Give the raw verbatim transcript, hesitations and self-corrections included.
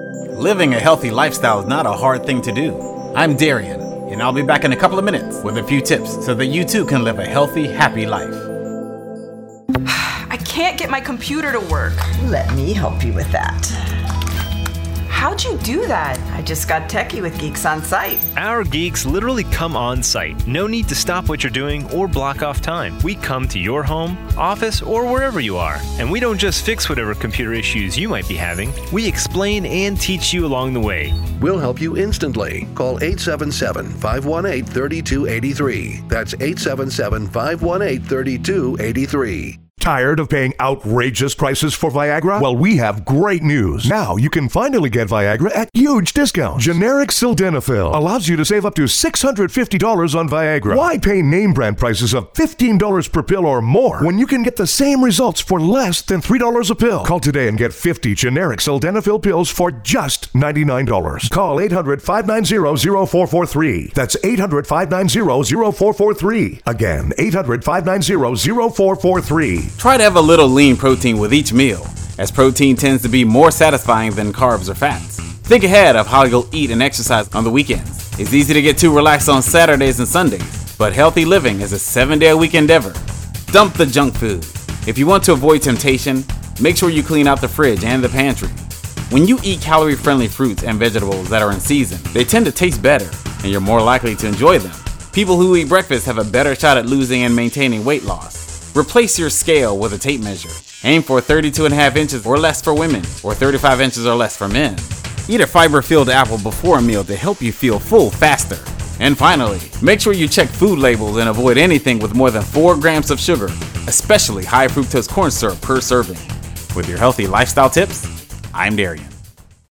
Living a healthy lifestyle is not a hard thing to do. I'm Darian, and I'll be back in a couple of minutes with a few tips so that you too can live a healthy, happy life. I can't get my computer to work. Let me help you with that. How'd you do that? I just got techie with Geeks on Site. Our geeks literally come on site. No need to stop what you're doing or block off time. We come to your home, office, or wherever you are. And we don't just fix whatever computer issues you might be having. We explain and teach you along the way. We'll help you instantly. Call eight seven seven, five one eight, three two eight three. That's eight seven seven, five one eight, three two eight three. Tired of paying outrageous prices for Viagra? Well, we have great news. Now you can finally get Viagra at huge discounts. Generic Sildenafil allows you to save up to six hundred fifty dollars on Viagra. Why pay name brand prices of fifteen dollars per pill or more when you can get the same results for less than three dollars a pill? Call today and get fifty generic Sildenafil pills for just ninety-nine dollars. Call eight hundred, five nine zero, zero four four three. That's eight hundred, five nine zero, zero four four three. Again, eight hundred, five nine zero, zero four four three. Try to have a little lean protein with each meal, as protein tends to be more satisfying than carbs or fats. Think ahead of how you'll eat and exercise on the weekends. It's easy to get too relaxed on Saturdays and Sundays, but healthy living is a seven-day-a-week endeavor. Dump the junk food. If you want to avoid temptation, make sure you clean out the fridge and the pantry. When you eat calorie-friendly fruits and vegetables that are in season, they tend to taste better, and you're more likely to enjoy them. People who eat breakfast have a better shot at losing and maintaining weight loss. Replace your scale with a tape measure. Aim for thirty-two and a half inches or less for women, or thirty-five inches or less for men. Eat a fiber-filled apple before a meal to help you feel full faster. And finally, make sure you check food labels and avoid anything with more than four grams of sugar, especially high fructose corn syrup per serving. With your healthy lifestyle tips, I'm Darian.